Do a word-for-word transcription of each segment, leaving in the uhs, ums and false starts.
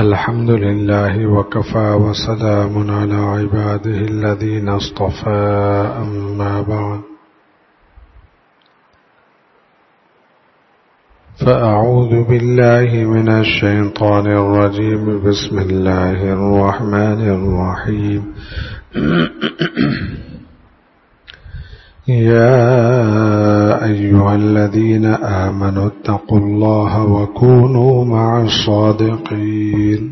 الحمد لله وكفى وسلام على عباده الذين اصطفى أما بعد فأعوذ بالله من الشيطان الرجيم بسم الله الرحمن الرحيم يا أيها الذين آمنوا اتقوا الله وكونوا مع الصادقين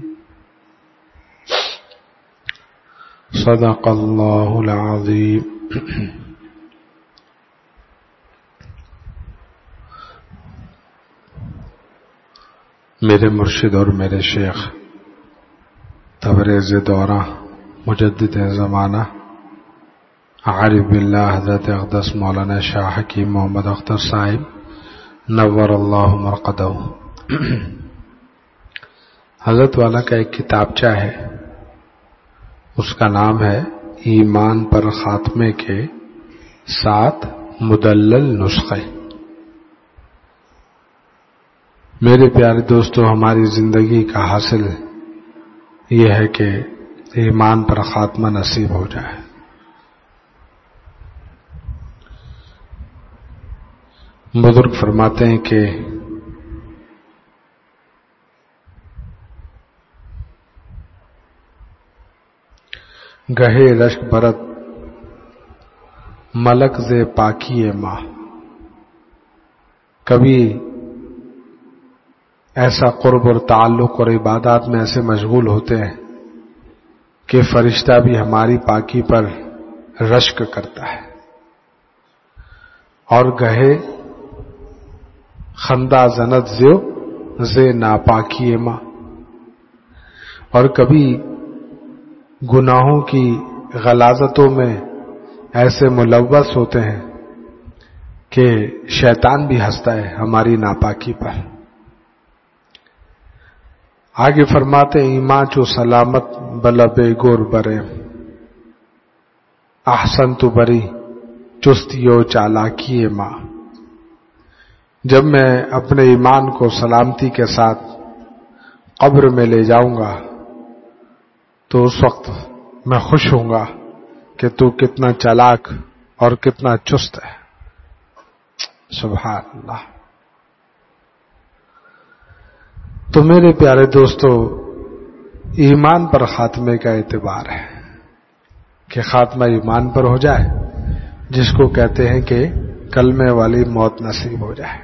صدق الله العظيم. میرے مرشد اور میرے شیخ تبریز دورہ مجدد زمانہ عارف باللہ حضرت اقدس مولانا شاہ حکیم محمد اختر صاحب نور اللہ مرقدہ، حضرت والا کا ایک کتابچہ ہے، اس کا نام ہے ایمان پر خاتمے کے سات مدلل نسخے. میرے پیارے دوستو، ہماری زندگی کا حاصل یہ ہے کہ ایمان پر خاتمہ نصیب ہو جائے. بزرگ فرماتے ہیں کہ گہے رشک برت ملک زے پاکی ماں. کبھی ایسا قرب اور تعلق اور عبادات میں ایسے مشغول ہوتے ہیں کہ فرشتہ بھی ہماری پاکی پر رشک کرتا ہے. اور گہے خندہ زنت زیو زے ناپاکی ماں. اور کبھی گناہوں کی غلاظتوں میں ایسے ملوث ہوتے ہیں کہ شیطان بھی ہنستا ہے ہماری ناپاکی پر. آگے فرماتے ایمان چو سلامت بلبے گور برے احسن تو بری چستیو چالاکی ماں. جب میں اپنے ایمان کو سلامتی کے ساتھ قبر میں لے جاؤں گا تو اس وقت میں خوش ہوں گا کہ تو کتنا چالاک اور کتنا چست ہے. سبحان اللہ. تو میرے پیارے دوستو، ایمان پر خاتمے کا اعتبار ہے کہ خاتمہ ایمان پر ہو جائے، جس کو کہتے ہیں کہ کلمے والی موت نصیب ہو جائے.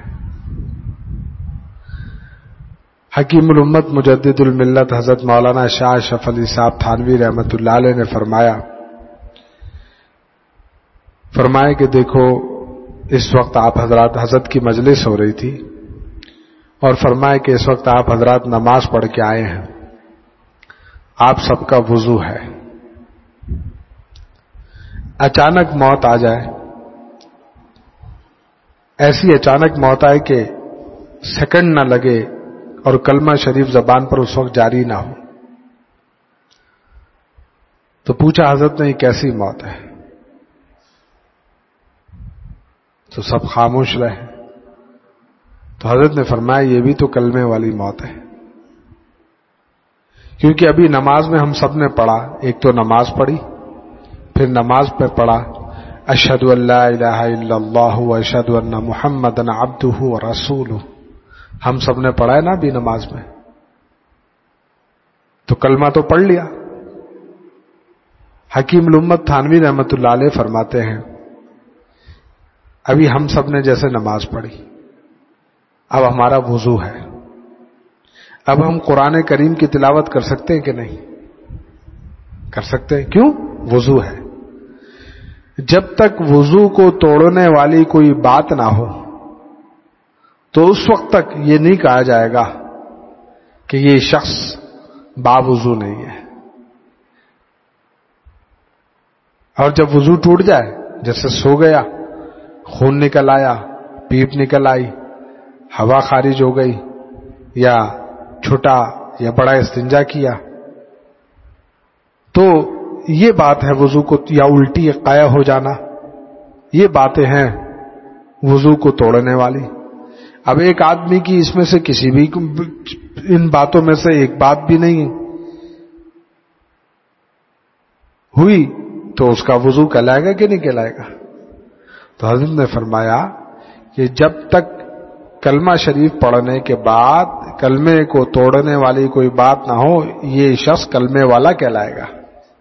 حکیم الامت مجدد الملت حضرت مولانا شاہ اشرف علی صاحب تھانوی رحمۃ اللہ علیہ نے فرمایا فرمایا کہ دیکھو، اس وقت آپ حضرات حضرت کی مجلس ہو رہی تھی اور فرمایا کہ اس وقت آپ حضرات نماز پڑھ کے آئے ہیں، آپ سب کا وضو ہے. اچانک موت آ جائے، ایسی اچانک موت آئے کہ سیکنڈ نہ لگے اور کلمہ شریف زبان پر اس وقت جاری نہ ہو، تو پوچھا حضرت نے یہ کیسی موت ہے؟ تو سب خاموش رہے. تو حضرت نے فرمایا یہ بھی تو کلمے والی موت ہے، کیونکہ ابھی نماز میں ہم سب نے پڑھا، ایک تو نماز پڑھی، پھر نماز پہ پڑھا اشہد ان لا الہ الا اللہ و اشہد ان محمدن عبدہ و رسولہ. ہم سب نے پڑھا ہے نا ابھی نماز میں، تو کلمہ تو پڑھ لیا. حکیم الامت تھانوی رحمۃ اللہ علیہ فرماتے ہیں ابھی ہم سب نے جیسے نماز پڑھی، اب ہمارا وضو ہے، اب ہم قرآن کریم کی تلاوت کر سکتے ہیں کہ نہیں؟ کر سکتے ہیں. کیوں؟ وضو ہے. جب تک وضو کو توڑنے والی کوئی بات نہ ہو تو اس وقت تک یہ نہیں کہا جائے گا کہ یہ شخص باوضو نہیں ہے. اور جب وضو ٹوٹ جائے، جیسے سو گیا، خون نکل آیا، پیپ نکل آئی، ہوا خارج ہو گئی، یا چھوٹا یا بڑا استنجا کیا، تو یہ بات ہے وضو کو، یا الٹی قایا ہو جانا، یہ باتیں ہیں وضو کو توڑنے والی. اب ایک آدمی کی اس میں سے کسی بھی ان باتوں میں سے ایک بات بھی نہیں ہوئی تو اس کا وضو کہلائے گا کہ نہیں کہلائے گا؟ تو حضرت نے فرمایا کہ جب تک کلمہ شریف پڑھنے کے بعد کلمے کو توڑنے والی کوئی بات نہ ہو یہ شخص کلمے والا کہلائے گا.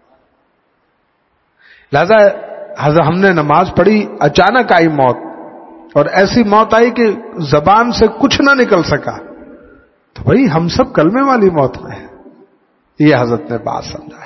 لہذا حضرت ہم نے نماز پڑھی، اچانک آئی موت اور ایسی موت آئی کہ زبان سے کچھ نہ نکل سکا، تو بھائی ہم سب کلمے والی موت میں ہیں. یہ حضرت نے بات سمجھائی.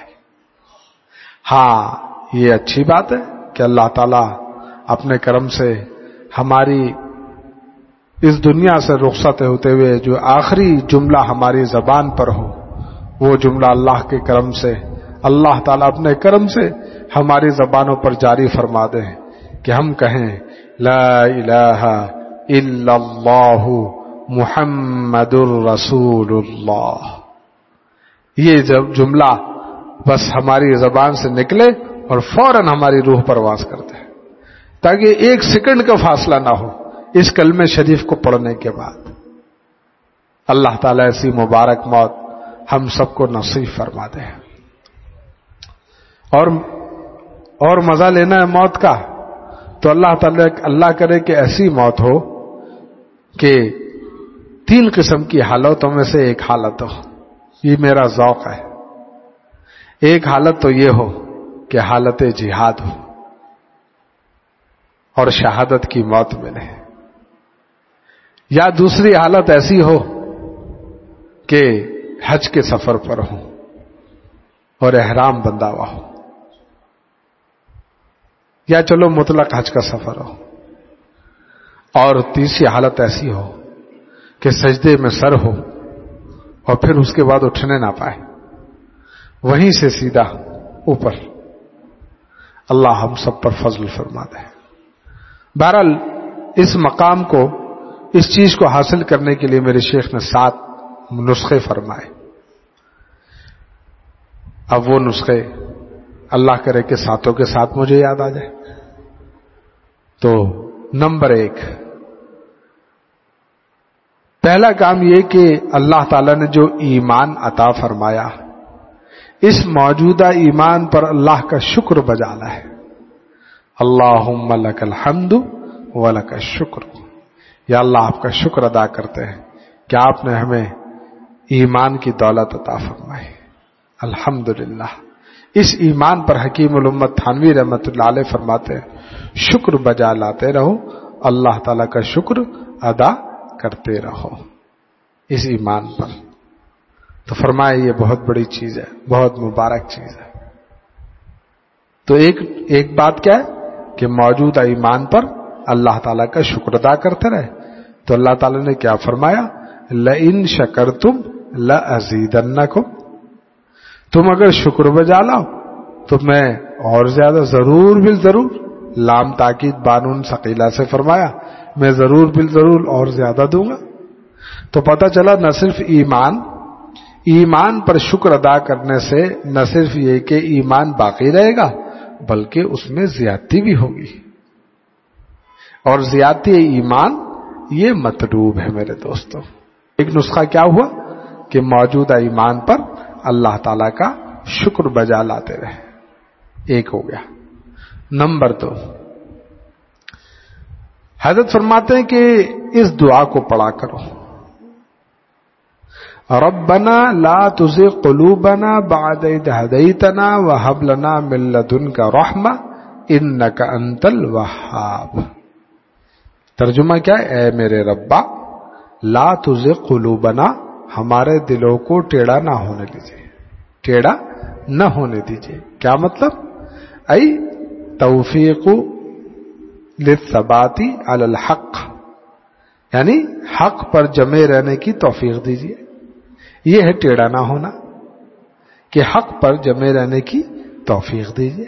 ہاں یہ اچھی بات ہے کہ اللہ تعالیٰ اپنے کرم سے ہماری اس دنیا سے رخصت ہوتے ہوئے جو آخری جملہ ہماری زبان پر ہو وہ جملہ اللہ کے کرم سے اللہ تعالیٰ اپنے کرم سے ہماری زبانوں پر جاری فرما دے کہ ہم کہیں لا الہ الا اللہ محمد الرسول اللہ. یہ جب جملہ بس ہماری زبان سے نکلے اور فوراً ہماری روح پرواز کرتے ہیں، تاکہ ایک سیکنڈ کا فاصلہ نہ ہو اس کلمہ شریف کو پڑھنے کے بعد. اللہ تعالیٰ ایسی مبارک موت ہم سب کو نصیب فرما دے. اور اور مزہ لینا ہے موت کا تو اللہ تعالیٰ اللہ کرے کہ ایسی موت ہو کہ تین قسم کی حالتوں میں سے ایک حالت ہو. یہ میرا ذوق ہے. ایک حالت تو یہ ہو کہ حالت جہاد ہو اور شہادت کی موت ملے، یا دوسری حالت ایسی ہو کہ حج کے سفر پر ہو اور احرام بندھا ہوا ہو، یا چلو مطلق حج کا سفر ہو، اور تیسری حالت ایسی ہو کہ سجدے میں سر ہو اور پھر اس کے بعد اٹھنے نہ پائے، وہیں سے سیدھا اوپر. اللہ ہم سب پر فضل فرما دے. بہرحال اس مقام کو، اس چیز کو حاصل کرنے کے لیے میرے شیخ نے سات نسخے فرمائے. اب وہ نسخے اللہ کرے کہ ساتوں کے ساتھ مجھے یاد آ جائے. تو نمبر ایک، پہلا کام یہ کہ اللہ تعالیٰ نے جو ایمان عطا فرمایا اس موجودہ ایمان پر اللہ کا شکر بجانا ہے. اللہم لک الحمد ولک الشکر. یا اللہ آپ کا شکر ادا کرتے ہیں کہ آپ نے ہمیں ایمان کی دولت عطا فرمائی. الحمدللہ. اس ایمان پر حکیم الامت تھانوی رحمۃ اللہ علیہ فرماتے ہیں شکر بجا لاتے رہو، اللہ تعالیٰ کا شکر ادا کرتے رہو اس ایمان پر. تو فرمائے یہ بہت بڑی چیز ہے، بہت مبارک چیز ہے. تو ایک ایک بات کیا ہے کہ موجودہ ایمان پر اللہ تعالیٰ کا شکر ادا کرتے رہے. تو اللہ تعالیٰ نے کیا فرمایا؟ لئن شکرتم لازیدنکم. تم اگر شکر بجا لاؤ تو میں اور زیادہ ضرور بال ضرور، لام تاکید بانون ثقیلہ سے فرمایا میں ضرور بال ضرور اور زیادہ دوں گا. تو پتہ چلا نہ صرف ایمان ایمان پر شکر ادا کرنے سے نہ صرف یہ کہ ایمان باقی رہے گا بلکہ اس میں زیادتی بھی ہوگی، اور زیادتی ایمان یہ مطلوب ہے میرے دوستوں. ایک نسخہ کیا ہوا کہ موجودہ ایمان پر اللہ تعالی کا شکر بجا لاتے رہے. ایک ہو گیا. نمبر دو، حضرت فرماتے ہیں کہ اس دعا کو پڑھا کرو، ربنا لا تزغ قلوبنا بعد اذ هديتنا وهب لنا من لدنك رحمة انك انت الوهاب. ترجمہ کیا ہے؟ اے میرے ربا لا تزغ قلوبنا، ہمارے دلوں کو ٹیڑھا نہ ہونے دیجیے، ٹیڑھا نہ ہونے دیجیے. کیا مطلب؟ ای توفیق للثبات علی الحق، یعنی حق پر جمے رہنے کی توفیق دیجیے. یہ ہے ٹیڑھا نہ ہونا، کہ حق پر جمے رہنے کی توفیق دیجیے.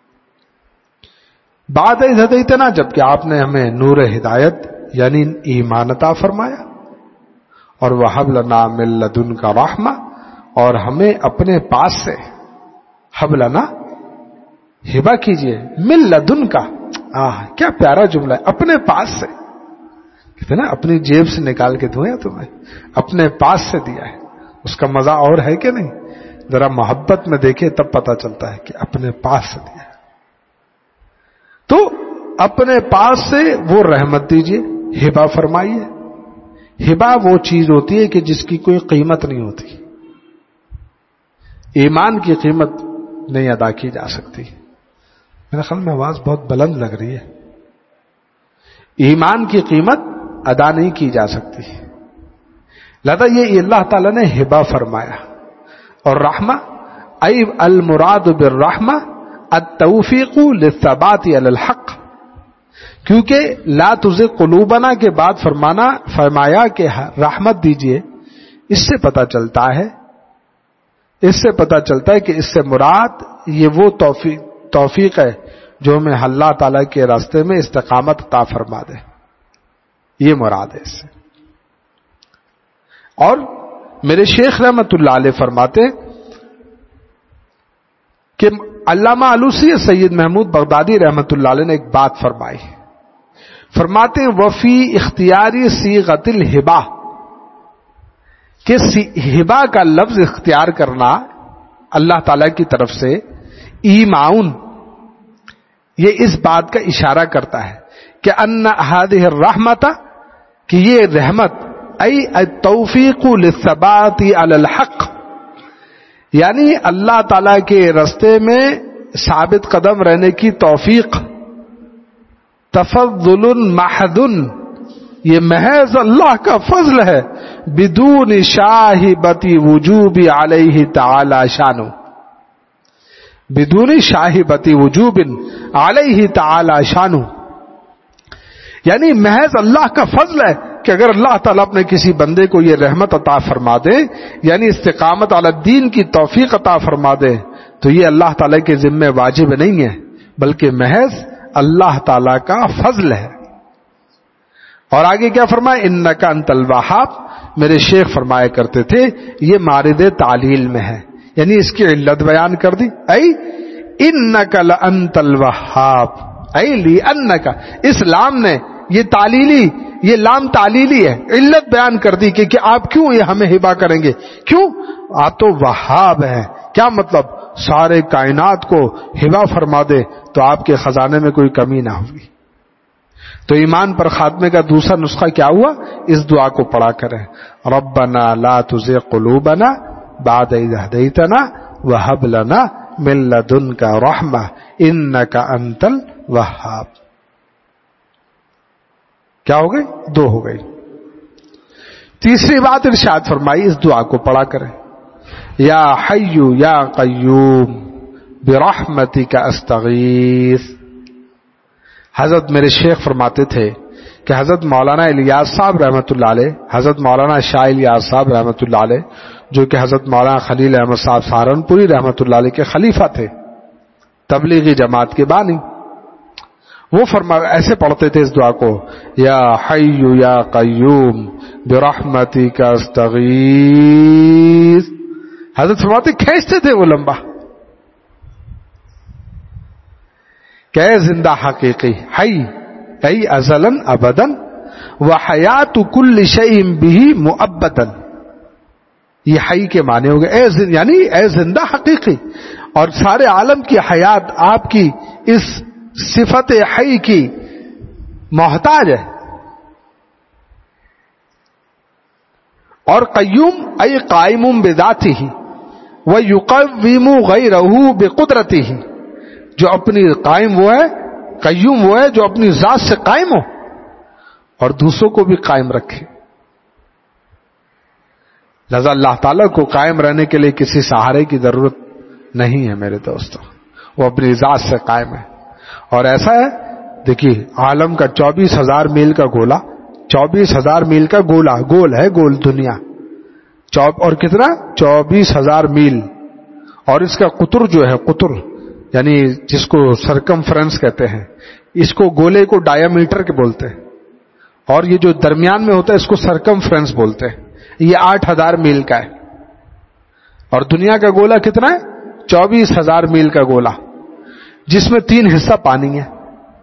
بعد از ہدیتنا، جبکہ آپ نے ہمیں نور ہدایت یعنی ایمان عطا فرمایا، اور وہب لنا من لدنک رحمہ، اور ہمیں اپنے پاس سے ہب لنا ہبہ کیجئے. من لدنک، آہ کیا پیارا جملہ ہے، اپنے پاس سے. کہتے نا اپنی جیب سے نکال کے دوں یا تمہیں، اپنے پاس سے دیا ہے. اس کا مزہ اور ہے کہ نہیں؟ ذرا محبت میں دیکھے تب پتا چلتا ہے کہ اپنے پاس سے دیا. تو اپنے پاس سے وہ رحمت دیجئے، ہبہ فرمائیے. ہبہ وہ چیز ہوتی ہے کہ جس کی کوئی قیمت نہیں ہوتی. ایمان کی قیمت نہیں ادا کی جا سکتی. میرے خیال میں آواز بہت بلند لگ رہی ہے. ایمان کی قیمت ادا نہیں کی جا سکتی. لہذا یہ اللہ تعالیٰ نے ہبہ فرمایا. اور رحمہ ای المراد بالرحمہ التوفیق للثبات علی الحق، کیونکہ لا تزغ قلوبنا کے بعد فرمانا فرمایا کہ رحمت دیجئے. اس سے پتہ چلتا ہے اس سے پتہ چلتا ہے کہ اس سے مراد یہ وہ توفیق توفیق ہے جو ہمیں اللہ تعالیٰ کے راستے میں استقامت عطا فرما دے. یہ مراد ہے اس سے. اور میرے شیخ رحمت اللہ علیہ فرماتے کہ علامہ علوسی سید محمود بغدادی رحمت اللہ علیہ نے ایک بات فرمائی. فرماتے ہیں وفی اختیاری صیغۃ الہبہ، کہ ہبہ کا لفظ اختیار کرنا اللہ تعالی کی طرف سے ایماؤن، یہ اس بات کا اشارہ کرتا ہے کہ ان ہذہ الرحمۃ، کہ یہ رحمت ای التوفیق للثبات علی الحق، یعنی اللہ تعالی کے راستے میں ثابت قدم رہنے کی توفیق. تفضل محض، یہ محض اللہ کا فضل ہے. بدون شاہبۃ وجوب علیہ تعالی شانہ، بدون شاہبۃ وجوب علیہ تعالی شانہ، یعنی محض اللہ کا فضل ہے کہ اگر اللہ تعالیٰ اپنے کسی بندے کو یہ رحمت عطا فرما دے، یعنی استقامت علی الدین کی توفیق عطا فرما دے، تو یہ اللہ تعالیٰ کے ذمہ واجب نہیں ہے بلکہ محض اللہ تعالیٰ کا فضل ہے. اور آگے کیا فرمایا؟ انک انت الوہاب. میرے شیخ فرمایا کرتے تھے یہ مارد تعلیل میں ہے، یعنی اس کی علت بیان کر دی. ای انک لانت الوہاب، ای لانک، اس لام نے یہ تعلیلی، یہ لام تعلیلی ہے، علت بیان کر دی کہ, کہ آپ کیوں یہ ہمیں ہبہ کریں گے. کیوں؟ آپ تو وہاب ہیں. کیا مطلب؟ سارے کائنات کو ہبہ فرما دے تو آپ کے خزانے میں کوئی کمی نہ ہوگی. تو ایمان پر خاتمے کا دوسرا نسخہ کیا ہوا؟ اس دعا کو پڑھا کریں، ربنا لا تزغ قلوبنا بعد اذ ہدیتنا وہب لنا من لدنک رحمہ انک انت الوہاب. کیا ہو گئی؟ دو ہو گئی. تیسری بات ارشاد فرمائی اس دعا کو پڑھا کریں، یا حی یا قیوم برحمتک استغیث. حضرت میرے شیخ فرماتے تھے کہ حضرت مولانا الیاس صاحب رحمۃ اللہ علیہ، حضرت مولانا شاہ الیاس صاحب رحمۃ اللہ علیہ، جو کہ حضرت مولانا خلیل احمد صاحب سہارنپوری رحمۃ اللہ علیہ کے خلیفہ تھے، تبلیغی جماعت کے بانی، وہ فرما ایسے پڑھتے تھے اس دعا کو، یا حی یا قیوم برحمتک استغیث. حضرت فرماتے کھینچتے تھے وہ لمبا کہ اے زندہ حقیقی، حی ای ازلن ابدن وحیات کل شیء بہ مؤبدا. یہ حی کے معنی ہو گئے اے یعنی اے زندہ حقیقی، اور سارے عالم کی حیات آپ کی اس صفت حی کی محتاج ہے. اور قیوم ای قائم بذاتہ ویقوم غیرہ بقدرتہ، جو اپنی قائم وہ ہے، قیوم وہ ہے جو اپنی ذات سے قائم ہو اور دوسروں کو بھی قائم رکھے. لہذا اللہ تعالیٰ کو قائم رہنے کے لیے کسی سہارے کی ضرورت نہیں ہے میرے دوستوں، وہ اپنی ذات سے قائم ہے. اور ایسا ہے دیکھیے عالم کا چوبیس ہزار میل کا گولا، چوبیس ہزار میل کا گولا، گول ہے گول دنیا، چوب اور کتنا چوبیس ہزار میل. اور اس کا قطر جو ہے، قطر یعنی جس کو سرکمفرنس کہتے ہیں، اس کو گولے کو ڈایا میٹر کے بولتے ہیں، اور یہ جو درمیان میں ہوتا ہے اس کو سرکمفرنس بولتے ہیں. یہ آٹھ ہزار میل کا ہے. اور دنیا کا گولا کتنا ہے؟ چوبیس ہزار میل کا گولا، جس میں تین حصہ پانی ہے،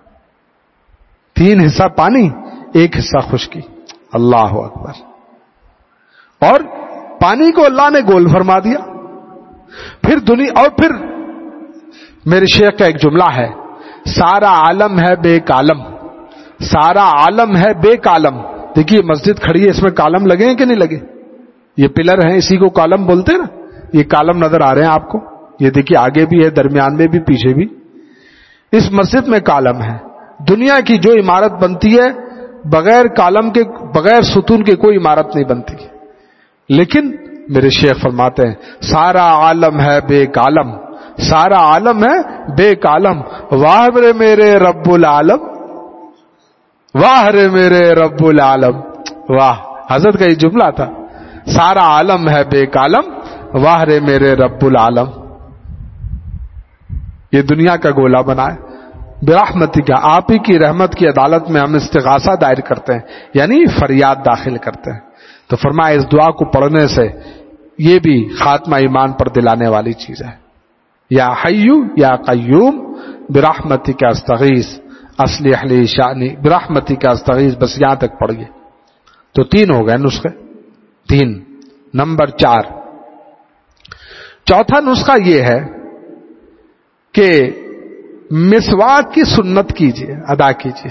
تین حصہ پانی، ایک حصہ خشکی. اللہ اکبر. اور پانی کو اللہ نے گول فرما دیا. پھر دنیا اور پھر میرے شیخ کا ایک جملہ ہے, سارا عالم ہے بے کالم, سارا عالم ہے بے کالم. دیکھیے مسجد کھڑی ہے, اس میں کالم لگے ہیں کہ نہیں لگے؟ یہ پلر ہیں, اسی کو کالم بولتے ہیں نا. یہ کالم نظر آ رہے ہیں آپ کو, یہ دیکھیے آگے بھی ہے, درمیان میں بھی, پیچھے بھی. اس مسجد میں کالم ہے. دنیا کی جو عمارت بنتی ہے بغیر کالم کے, بغیر ستون کے کوئی عمارت نہیں بنتی. لیکن میرے شیخ فرماتے ہیں سارا عالم ہے بے کالم, سارا عالم ہے بے کالم. واہ رے میرے رب العالم, واہ رے میرے رب العالم. واہ, حضرت کا یہ جملہ تھا, سارا عالم ہے بے کالم, واہ رے میرے رب العالم. یہ دنیا کا گولا بنا ہے. برحمتک, آپ ہی کی رحمت کی عدالت میں ہم استغاثہ دائر کرتے ہیں, یعنی فریاد داخل کرتے ہیں. تو فرمایا اس دعا کو پڑھنے سے یہ بھی خاتمہ ایمان پر دلانے والی چیز ہے. یا حیو یا قیوم برحمتک استغیث اصلح لی شأنی برحمتک استغیث, بس یہاں تک پڑھیے. تو تین ہو گئے نسخے, تین. نمبر چار, چوتھا نسخہ یہ ہے کہ مسواک کی سنت کیجیے, ادا کیجیے.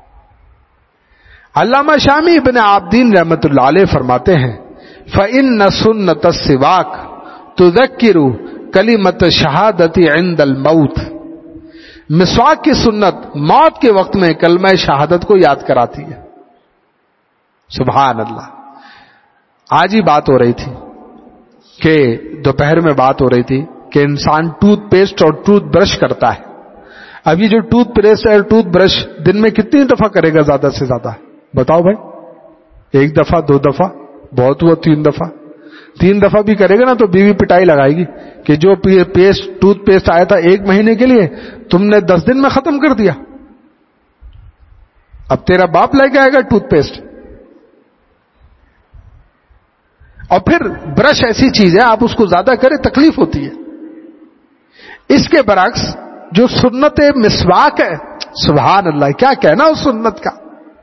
علامہ شامی ابن عابدین رحمت اللہ علیہ فرماتے ہیں فَإِنَّ سُنَّةَ السِّوَاكِ تُذَكِّرُ كَلِمَةَ شَهَادَةِ عِندَ الْمَوْتِ. مسواک کی سنت موت کے وقت میں کلمہ شہادت کو یاد کراتی ہے. سبحان اللہ. آج ہی بات ہو رہی تھی کہ دوپہر میں بات ہو رہی تھی کہ انسان ٹوتھ پیسٹ اور ٹوتھ برش کرتا ہے. اب یہ جو ٹوتھ پیسٹ اور ٹوتھ برش دن میں کتنی دفعہ کرے گا زیادہ سے زیادہ؟ بتاؤ بھائی. ایک دفعہ, دو دفعہ, بہت ہوا تین دفعہ. تین دفعہ بھی کرے گا نا تو بیوی پٹائی لگائے گی کہ جو پیسٹ ٹوتھ پیسٹ آیا تھا ایک مہینے کے لیے تم نے دس دن میں ختم کر دیا. اب تیرا باپ لے کے آئے گا ٹوتھ پیسٹ. اور پھر برش ایسی چیز ہے آپ اس کو زیادہ کریں تکلیف ہوتی ہے. اس کے برعکس جو سنت مسواک ہے, سبحان اللہ, کیا کہنا اس سنت کا.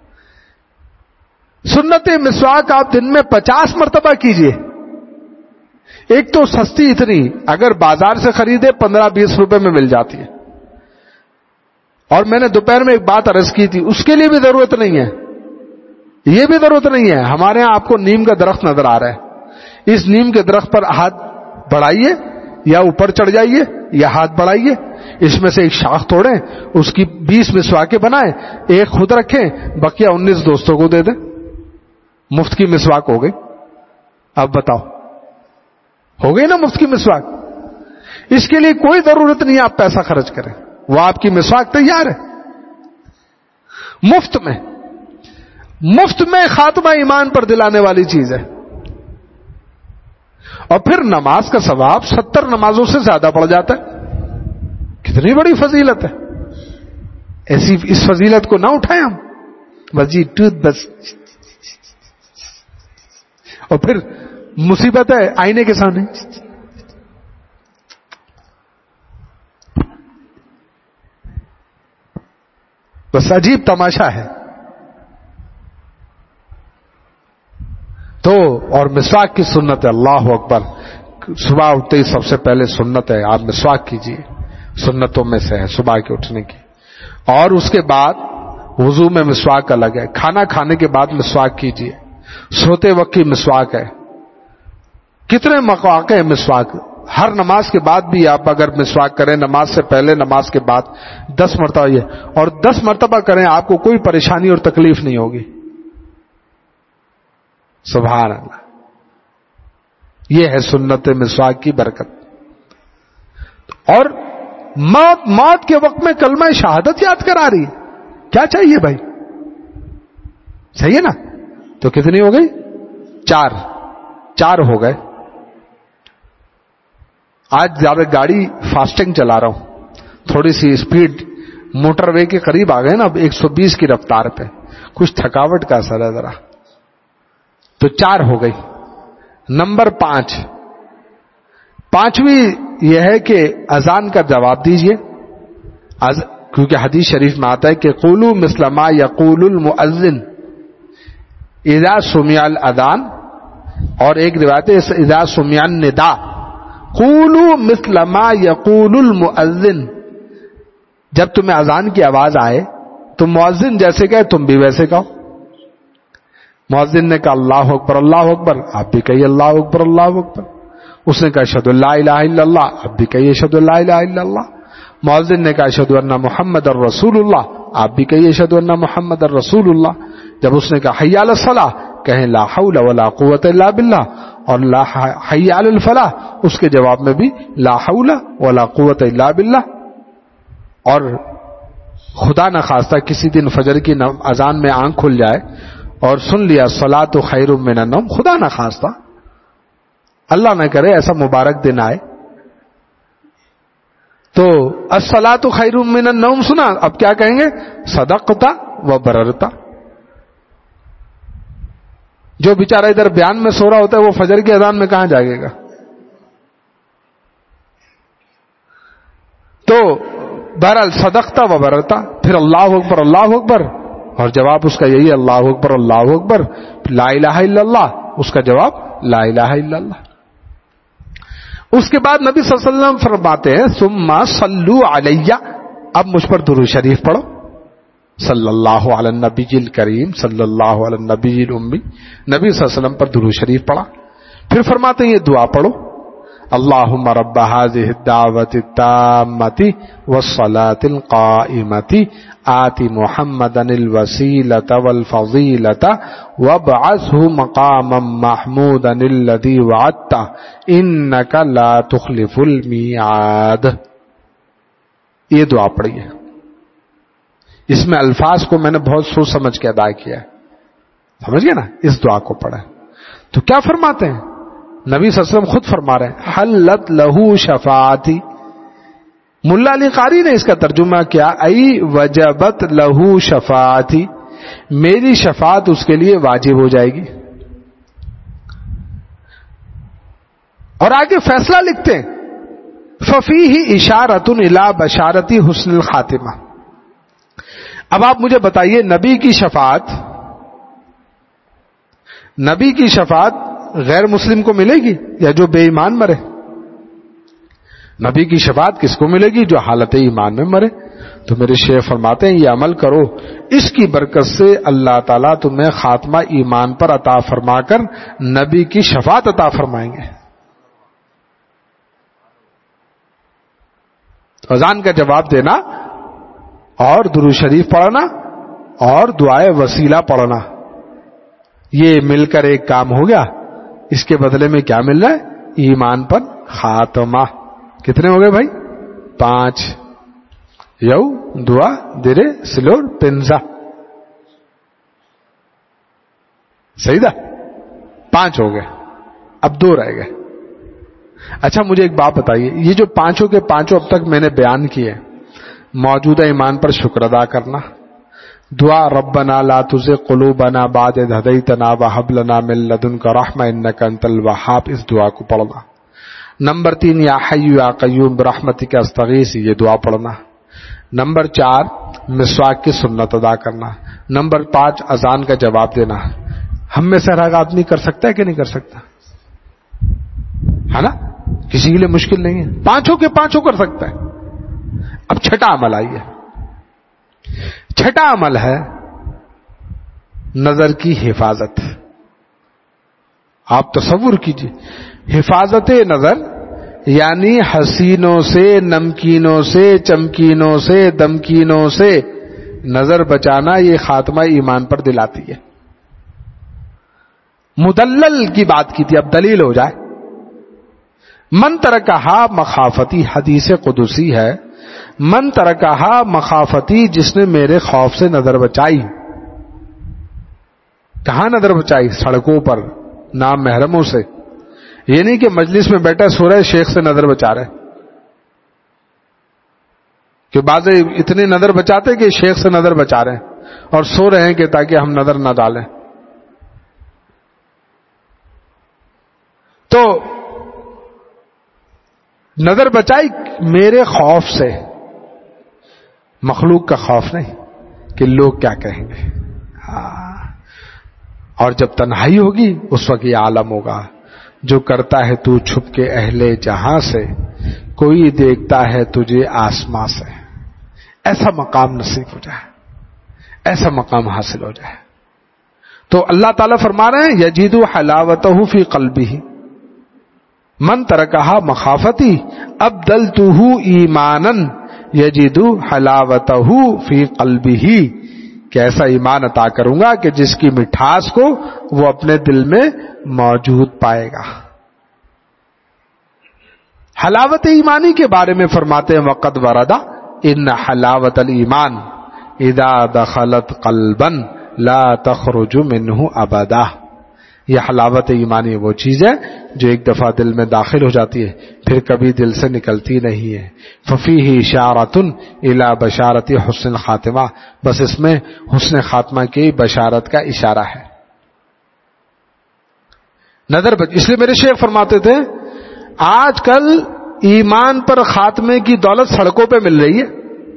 سنت مسواک آپ دن میں پچاس مرتبہ کیجئے. ایک تو سستی اتنی, اگر بازار سے خریدے پندرہ بیس روپے میں مل جاتی ہے. اور میں نے دوپہر میں ایک بات عرض کی تھی, اس کے لیے بھی ضرورت نہیں ہے, یہ بھی ضرورت نہیں ہے. ہمارے ہاں آپ کو نیم کا درخت نظر آ رہا ہے, اس نیم کے درخت پر ہاتھ بڑھائیے یا اوپر چڑھ جائیے یا ہاتھ بڑھائیے, اس میں سے ایک شاخ توڑیں, اس کی بیس مسواکیں بنائیں, ایک خود رکھیں, بقیہ انیس دوستوں کو دے دیں. مفت کی مسواک ہو گئی. اب بتاؤ, ہو گئی نا مفت کی مسواک. اس کے لیے کوئی ضرورت نہیں آپ پیسہ خرچ کریں, وہ آپ کی مسواک تیار ہے مفت میں. مفت میں خاتمہ ایمان پر دلانے والی چیز ہے. اور پھر نماز کا ثواب ستر نمازوں سے زیادہ بڑھ جاتا ہے. کتنی بڑی فضیلت ہے. ایسی اس فضیلت کو نہ اٹھائیں ہم. بس جی ٹوتھ بس, اور پھر مصیبت ہے آئینے کے سامنے بس عجیب تماشا ہے. تو اور مسواک کی سنت ہے, اللہ اکبر, صبح اٹھتے ہی سب سے پہلے سنت ہے آپ مسواک کیجیے. سنتوں میں سے ہے صبح کے اٹھنے کی. اور اس کے بعد وضو میں مسواک الگ ہے. کھانا کھانے کے بعد مسواک کیجیے. سوتے وقت کی مسواک ہے. کتنے مواقع ہیں مسواک. ہر نماز کے بعد بھی آپ اگر مسواک کریں, نماز سے پہلے نماز کے بعد دس مرتبہ, یہ اور دس مرتبہ کریں, آپ کو کوئی پریشانی اور تکلیف نہیں ہوگی. سبحان اللہ. یہ ہے سنت مسواک کی برکت. اور موت موت کے وقت میں کلمہ شہادت یاد کرا رہی ہے. کیا چاہیے بھائی؟ صحیح ہے نا. تو کتنی ہو گئی؟ چار. چار ہو گئے. آج زیادہ گاڑی فاسٹنگ چلا رہا ہوں, تھوڑی سی اسپیڈ موٹر وے کے قریب آ گئے نا, اب ایک سو بیس کی رفتار پہ, کچھ تھکاوٹ کا اثر ہے ذرا. تو چار ہو گئی. نمبر پانچ, پانچویں یہ ہے کہ اذان کا جواب دیجئے. کیونکہ حدیث شریف میں آتا ہے کہ قولوا مثل ما یقول المؤذن اذا سمع الاذان اور ایک روایت ہے اذا سمع النداء قولوا مثل ما يقول المؤذن، جب تمہیں اذان کی آواز آئے تو مؤذن جیسے کہے تم بھی ویسے کہو. مؤذن نے کہا اللہ اکبر اللہ اکبر، آپ بھی کہیے اللہ اکبر اللہ اکبر. اس نے کہا اشہد ان لا الہ الا اللہ، آپ بھی کہیے اشہد ان لا الہ الا اللہ. مؤذن نے کہا اشہد ان محمد الرسول اللہ، آپ بھی کہیے اشہد ان محمد الرسول اللہ. جب اس نے کہا حی علی الصلاۃ، کہیں لا حول ولا قوت الا باللہ، اور لا حی علی الفلاح اس کے جواب میں بھی لا حول ولا قوت الا باللہ. اور خدا نہ خواستہ کسی دن فجر کی اذان میں آنکھ کھل جائے اور سن لیا الصلاۃ خیر من النوم، خدا نہ خواستہ، اللہ نہ کرے ایسا مبارک دن آئے، تو الصلاۃ خیر من النوم سنا، اب کیا کہیں گے؟ صدقتا و بررتا. جو بیچارہ ادھر بیان میں سو رہا ہوتا ہے وہ فجر کی اذان میں کہاں جاگے گا؟ تو بہرحال صدقتا و بررتا، پھر اللہ اکبر اللہ اکبر، اور جواب اس کا یہی اللہ اکبر اللہ اکبر. لا الہ الا اللہ اس کا جواب لا الہ الا اللہ. اس کے بعد نبی صلی اللہ علیہ وسلم فرماتے ہیں ثم صلوا علی، اب مجھ پر درود شریف پڑھو. صلی اللہ علی النبی الکریم صلی اللہ علی النبی الامی، نبی صلی اللہ علیہ وسلم پر درود شریف پڑھا. پھر فرماتے ہیں یہ دعا پڑھو اللہم رب هذه الدعوة التامة والصلاة القائمة آت محمدا الوسيلة والفضيلة وابعثه مقاما محمودا الذي وعدته انك لا تخلف الميعاد. یہ دعا پڑھی ہے. اس میں الفاظ کو میں نے بہت سوچ سمجھ کے ادا کیا ہے، سمجھ گئے نا؟ اس دعا کو پڑھا تو کیا فرماتے ہیں نبی صلی اللہ علیہ وسلم؟ خود فرما رہے ہیں حلت لہو شفاعتی. ملا علی قاری نے اس کا ترجمہ کیا ای وجبت لہو شفاعتی، میری شفاعت اس کے لیے واجب ہو جائے گی. اور آگے فیصلہ لکھتے ہیں ففیہ اشارۃ الی بشارتی حسن الخاتمہ. اب آپ مجھے بتائیے نبی کی شفاعت نبی کی شفاعت غیر مسلم کو ملے گی یا جو بے ایمان مرے؟ نبی کی شفاعت کس کو ملے گی؟ جو حالت ایمان میں مرے. تو میرے شیخ فرماتے ہیں یہ عمل کرو، اس کی برکت سے اللہ تعالیٰ تمہیں خاتمہ ایمان پر عطا فرما کر نبی کی شفاعت عطا فرمائیں گے. اذان کا جواب دینا اور درود شریف پڑھنا اور دعائے وسیلہ پڑھنا، یہ مل کر ایک کام ہو گیا. اس کے بدلے میں کیا مل رہا ہے؟ ایمان پر خاتمہ. کتنے ہو گئے بھائی؟ پانچ. یو دعا درے سلور پنزا، صحیح تھا؟ پانچ ہو گئے، اب دو رہ گئے. اچھا مجھے ایک بات بتائیے، یہ جو پانچوں کے پانچوں اب تک میں نے بیان کیے، موجودہ ایمان پر شکر ادا کرنا، دعا ربنا لا تزغ قلوبنا بعد اذ ہدیتنا وہب لنا من لدنک رحمہ انک انت الوہاب، اس دعا کو پڑھنا. نمبر تین یا حی یا قیوم برحمتک استغیث، یہ دعا پڑھنا. نمبر چار مسواک کی سنت ادا کرنا. نمبر پانچ اذان کا جواب دینا. ہم میں سے ہر آدمی کر سکتا ہے کہ نہیں کر سکتا؟ ہے نا؟ کسی کے لیے مشکل نہیں ہے، پانچوں کے پانچوں کر سکتا ہے. اب چھٹا عمل آئیے. چھٹا عمل ہے نظر کی حفاظت. آپ تصور کیجئے حفاظت نظر یعنی حسینوں سے، نمکینوں سے، چمکینوں سے، دمکینوں سے نظر بچانا، یہ خاتمہ ایمان پر دلاتی ہے. مدلل کی بات کی تھی، اب دلیل ہو جائے. من ترکہا مخافتی، حدیث قدسی ہے، من ترکہا مخافتی، جس نے میرے خوف سے نظر بچائی. کہاں نظر بچائی؟ سڑکوں پر، نام محرموں سے. یہ نہیں کہ مجلس میں بیٹھا سو رہے شیخ سے نظر بچا رہے، کہ بعض اتنے نظر بچاتے کہ شیخ سے نظر بچا رہے ہیں اور سو رہے ہیں کہ تاکہ ہم نظر نہ ڈالیں. تو نظر بچائی میرے خوف سے، مخلوق کا خوف نہیں کہ لوگ کیا کہیں گے. ہاں اور جب تنہائی ہوگی اس وقت یہ عالم ہوگا، جو کرتا ہے تو چھپ کے اہل جہاں سے، کوئی دیکھتا ہے تجھے آسماں سے. ایسا مقام نصیب ہو جائے، ایسا مقام حاصل ہو جائے. تو اللہ تعالیٰ فرما رہے ہیں یجید حلاوتہ فی قلبہ من ترکہا مخافتی ابدلتہ ایمانا یجید حلاوتہ فی قلبہ، کہ ایسا ایمان عطا کروں گا کہ جس کی مٹھاس کو وہ اپنے دل میں موجود پائے گا. حلاوت ایمانی کے بارے میں فرماتے ہیں وقد وردا ان حلاوت الایمان اذا دخلت قلبا لا تخرج منہ ابدا. یہ حلاوت ایمانی وہ چیز ہے جو ایک دفعہ دل میں داخل ہو جاتی ہے پھر کبھی دل سے نکلتی نہیں ہے. ففیہ اشارۃ الی بشارت حسن خاتمہ، بس اس میں حسن خاتمہ کی بشارت کا اشارہ ہے. نظر بچ اس لیے میرے شیخ فرماتے تھے آج کل ایمان پر خاتمے کی دولت سڑکوں پہ مل رہی ہے.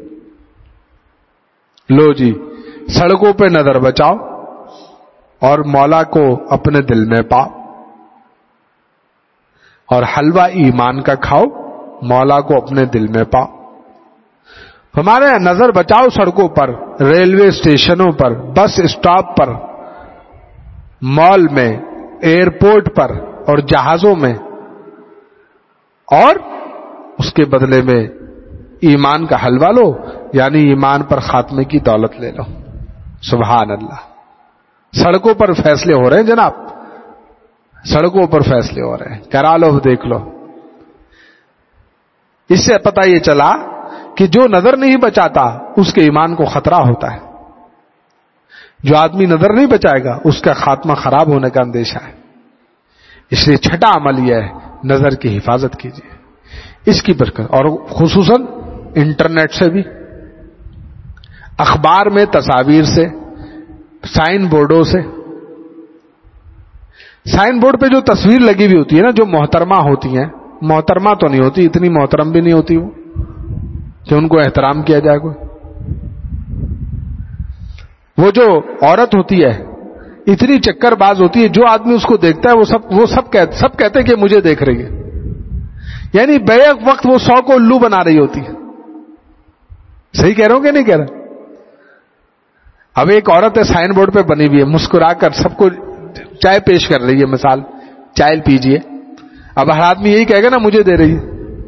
لو جی سڑکوں پہ نظر بچاؤ اور مولا کو اپنے دل میں پاؤ، اور حلوہ ایمان کا کھاؤ، مولا کو اپنے دل میں پاؤ. ہمارے یہاں نظر بچاؤ سڑکوں پر، ریلوے اسٹیشنوں پر، بس اسٹاپ پر، مال میں، ایئرپورٹ پر اور جہازوں میں، اور اس کے بدلے میں ایمان کا حلوہ لو، یعنی ایمان پر خاتمے کی دولت لے لو. سبحان اللہ. سڑکوں پر فیصلے ہو رہے ہیں جناب، سڑکوں پر فیصلے ہو رہے ہیں، کرا لو دیکھ لو. اس سے پتہ یہ چلا کہ جو نظر نہیں بچاتا اس کے ایمان کو خطرہ ہوتا ہے. جو آدمی نظر نہیں بچائے گا اس کا خاتمہ خراب ہونے کا اندیشہ ہے. اس لیے چھٹا عمل یہ ہے نظر کی حفاظت کیجیے، اس کی برکت. اور خصوصاً انٹرنیٹ سے بھی، اخبار میں تصاویر سے، سائن بورڈوں سے. سائن بورڈ پہ جو تصویر لگی ہوئی ہوتی ہے نا، جو محترمہ ہوتی ہیں، محترمہ تو نہیں ہوتی، اتنی محترم بھی نہیں ہوتی وہ کہ ان کو احترام کیا جائے. کوئی وہ جو عورت ہوتی ہے اتنی چکر باز ہوتی ہے، جو آدمی اس کو دیکھتا ہے وہ سب وہ سب کہتے سب کہتے ہیں کہ مجھے دیکھ رہی ہے. یعنی بیک وقت وہ سو کو الو بنا رہی ہوتی ہے. صحیح کہہ رہا ہوں کہ نہیں کہہ رہا؟ اب ایک عورت ہے سائن بورڈ پہ بنی ہوئی ہے، مسکرا کر سب کو چائے پیش کر رہی ہے، مثال چائے پیجئے. اب ہر آدمی یہی کہے گا نا مجھے دے رہی ہے.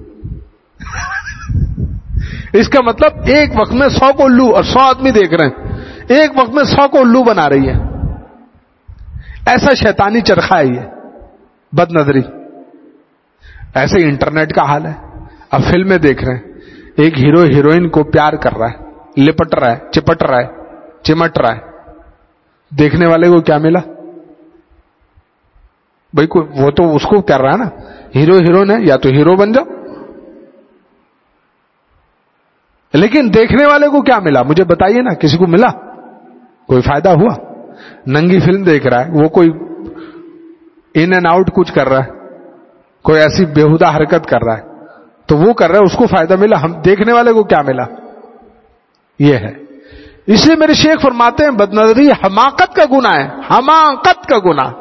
اس کا مطلب ایک وقت میں سو کو الو، اور سو آدمی دیکھ رہے ہیں، ایک وقت میں سو کو الو بنا رہی ہے. ایسا شیطانی چرخا ہے یہ بد نظری. ایسے انٹرنیٹ کا حال ہے. اب فلمیں دیکھ رہے ہیں، ایک ہیرو ہیروئن کو پیار کر رہا ہے، لپٹ رہا ہے، چپٹ رہا ہے، چمٹ رہا ہے. دیکھنے والے کو کیا ملا بھائی؟ وہ تو اس کو کر رہا ہے نا، ہیرو ہیروئن ہے، یا تو ہیرو بن جاؤ. لیکن دیکھنے والے کو کیا ملا مجھے بتائیے نا. کسی کو ملا؟ کوئی فائدہ ہوا؟ ننگی فلم دیکھ رہا ہے، وہ کوئی ان اینڈ آؤٹ کچھ کر رہا ہے، کوئی ایسی بےہودہ حرکت کر رہا ہے، تو وہ کر رہا ہے، اس کو فائدہ ملا، ہم دیکھنے والے کو کیا ملا؟ یہ ہے. اس لیے میرے شیخ فرماتے ہیں بد نظری حماقت کا گناہ ہے، حماقت کا گناہ.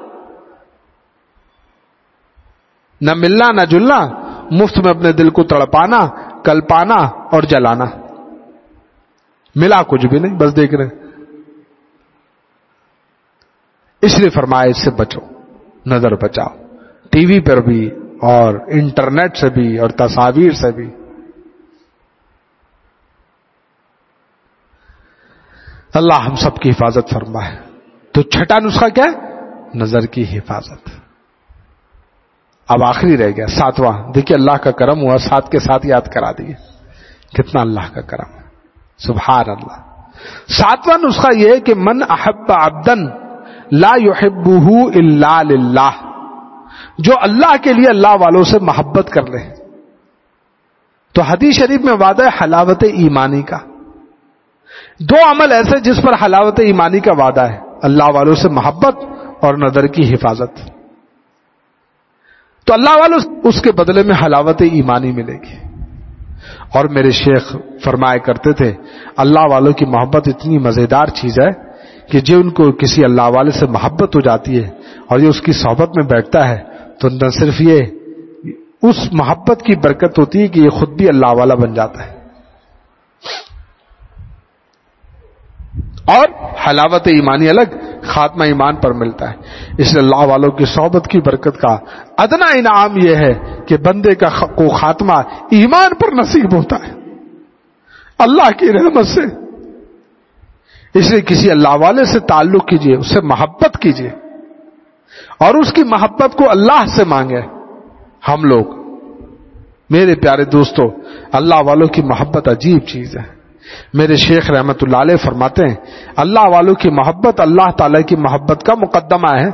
نہ ملنا نہ جلنا، مفت میں اپنے دل کو تڑپانا، کلپانا اور جلانا. ملا کچھ بھی نہیں، بس دیکھ رہے. اس لیے فرمایا اس سے بچو، نظر بچاؤ، ٹی وی پر بھی اور انٹرنیٹ سے بھی اور تصاویر سے بھی. اللہ ہم سب کی حفاظت فرمائے. تو چھٹا نسخہ کیا ہے؟ نظر کی حفاظت. اب آخری رہ گیا ساتواں. دیکھیے اللہ کا کرم ہوا، ساتھ کے ساتھ یاد کرا دیے. کتنا اللہ کا کرم ہے، سبحان اللہ. ساتواں نسخہ یہ ہے کہ من احب عبدا لا يحبه الا للہ، جو اللہ کے لیے اللہ والوں سے محبت کر لے. تو حدیث شریف میں وعدہ ہے حلاوت ایمانی کا. دو عمل ایسے جس پر حلاوت ایمانی کا وعدہ ہے، اللہ والوں سے محبت اور نظر کی حفاظت. تو اللہ والوں اس کے بدلے میں حلاوت ایمانی ملے گی. اور میرے شیخ فرمایا کرتے تھے اللہ والوں کی محبت اتنی مزیدار چیز ہے کہ جن کو کسی اللہ والے سے محبت ہو جاتی ہے اور یہ اس کی صحبت میں بیٹھتا ہے تو نہ صرف یہ اس محبت کی برکت ہوتی ہے کہ یہ خود بھی اللہ والا بن جاتا ہے، اور حلاوت ایمانی الگ خاتمہ ایمان پر ملتا ہے۔ اس لیے اللہ والوں کی صحبت کی برکت کا ادنا انعام یہ ہے کہ بندے کا کو خاتمہ ایمان پر نصیب ہوتا ہے اللہ کی رحمت سے۔ اس لیے کسی اللہ والے سے تعلق کیجئے، اس سے محبت کیجئے اور اس کی محبت کو اللہ سے مانگے۔ ہم لوگ میرے پیارے دوستو، اللہ والوں کی محبت عجیب چیز ہے۔ میرے شیخ رحمت اللہ علیہ فرماتے ہیں اللہ والوں کی محبت اللہ تعالی کی محبت کا مقدمہ ہے۔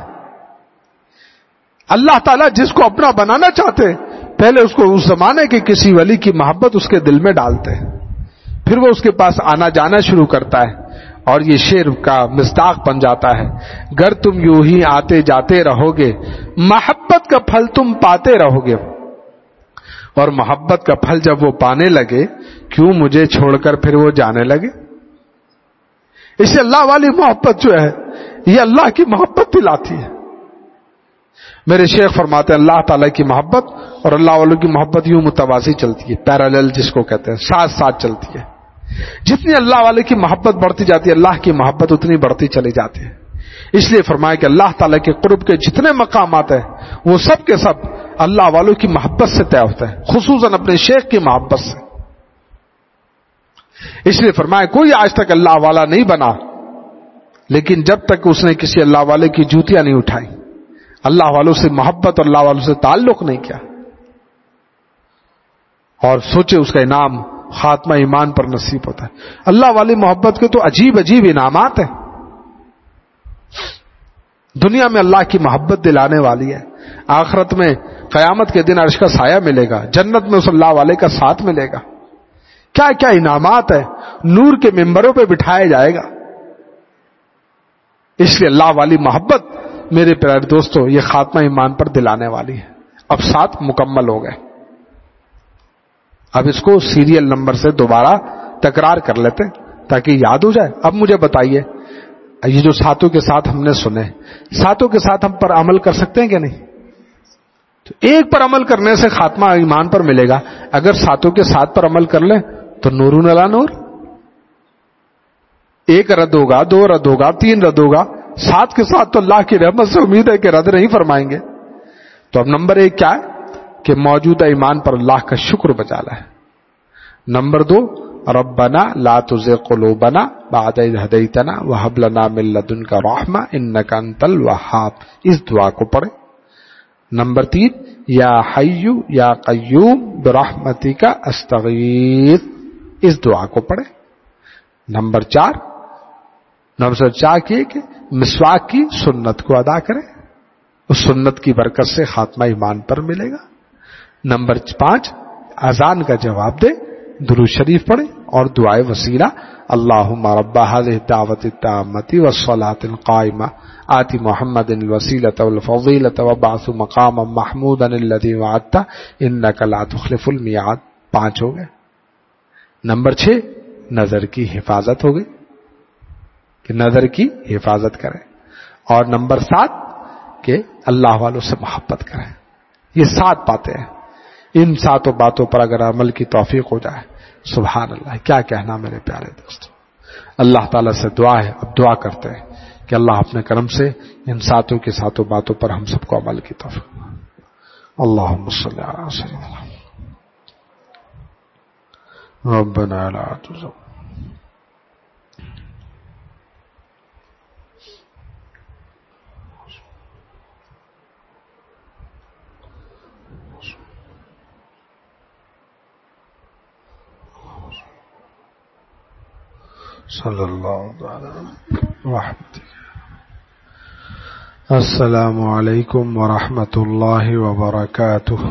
اللہ تعالیٰ جس کو اپنا بنانا چاہتے پہلے اس کو اس زمانے کے کسی ولی کی محبت اس کے دل میں ڈالتے ہیں، پھر وہ اس کے پاس آنا جانا شروع کرتا ہے، اور یہ شعر کا مصداق بن جاتا ہے، گر تم یوں ہی آتے جاتے رہو گے محبت کا پھل تم پاتے رہو گے، اور محبت کا پھل جب وہ پانے لگے کیوں مجھے چھوڑ کر پھر وہ جانے لگے۔ اس سے اللہ والی محبت جو ہے یہ اللہ کی محبت دلاتی ہے۔ میرے شیخ فرماتے ہیں اللہ تعالیٰ کی محبت اور اللہ والوں کی محبت یوں متوازی چلتی ہے، پیرالل جس کو کہتے ہیں، ساتھ ساتھ چلتی ہے۔ جتنی اللہ والے کی محبت بڑھتی جاتی ہے اللہ کی محبت اتنی بڑھتی چلی جاتی ہے۔ اس لیے فرمایا کہ اللہ تعالیٰ کے قرب کے جتنے مقامات ہیں وہ سب کے سب اللہ والوں کی محبت سے طے ہوتا ہے، خصوصاً اپنے شیخ کی محبت سے۔ اس لیے فرمایا کوئی آج تک اللہ والا نہیں بنا لیکن جب تک اس نے کسی اللہ والے کی جوتیاں نہیں اٹھائی، اللہ والوں سے محبت اور اللہ والوں سے تعلق نہیں کیا، اور سوچے اس کا انعام خاتمہ ایمان پر نصیب ہوتا ہے۔ اللہ والی محبت کے تو عجیب عجیب انعامات ہیں۔ دنیا میں اللہ کی محبت دلانے والی ہے، آخرت میں قیامت کے دن عرش کا سایہ ملے گا، جنت میں اس اللہ والے کا ساتھ ملے گا، کیا کیا انعامات ہے، نور کے ممبروں پہ بٹھایا جائے گا۔ اس لیے اللہ والی محبت میرے پیارے دوستو یہ خاتمہ ایمان پر دلانے والی ہے۔ اب سات مکمل ہو گئے، اب اس کو سیریل نمبر سے دوبارہ تکرار کر لیتے تاکہ یاد ہو جائے۔ اب مجھے بتائیے یہ جو ساتوں کے ساتھ ہم نے سنے، ساتوں کے ساتھ ہم پر عمل کر سکتے ہیں کہ نہیں؟ تو ایک پر عمل کرنے سے خاتمہ ایمان پر ملے گا، اگر ساتوں کے ساتھ پر عمل کر لیں تو نورون علی نور، ایک رد ہوگا، دو رد ہوگا، تین رد ہوگا، سات کے ساتھ تو اللہ کی رحمت سے امید ہے کہ رد نہیں فرمائیں گے۔ تو اب نمبر ایک کیا ہے کہ موجودہ ایمان پر اللہ کا شکر بجا لا ہے۔ نمبر دو ربنا لا تزغ قلوبنا بعد اذ ہدیتنا وہب لنا من لدنک رحمہ انک انت الوہاب، اس دعا کو پڑھیں۔ نمبر تین یا حی یا قیوم برحمتک استغیث، اس دعا کو پڑھیں۔ نمبر چار نمبر چار کی کہ مسواک کی سنت کو ادا کریں، اس سنت کی برکت سے خاتمہ ایمان پر ملے گا۔ نمبر پانچ اذان کا جواب دے، درود شریف پڑھیں اور دعائے وسیلہ اللہم رب هذه الدعوة التامة والصلاة القائمة آت محمد الوسیلة والفضیلة وابعثه مقاما محمودا الذی وعدته انک لا تخلف المیعاد، پانچ ہو گئے۔ نمبر چھ نظر کی حفاظت ہو گئی کہ نظر کی حفاظت کریں، اور نمبر سات کہ اللہ والوں سے محبت کریں۔ یہ سات باتیں ہیں، ان ساتوں باتوں پر اگر عمل کی توفیق ہو جائے سبحان اللہ، کیا کہنا میرے پیارے دوستو۔ اللہ تعالیٰ سے دعا ہے، اب دعا کرتے ہیں کہ اللہ اپنے کرم سے ان ساتوں کی ساتوں باتوں پر ہم سب کو عمل کی توفیق۔ اللہم صلی علی سیدنا ربنا لا تزغ صلی اللہ علیہ وسلم۔ السلام علیکم ورحمۃ اللہ وبرکاتہ۔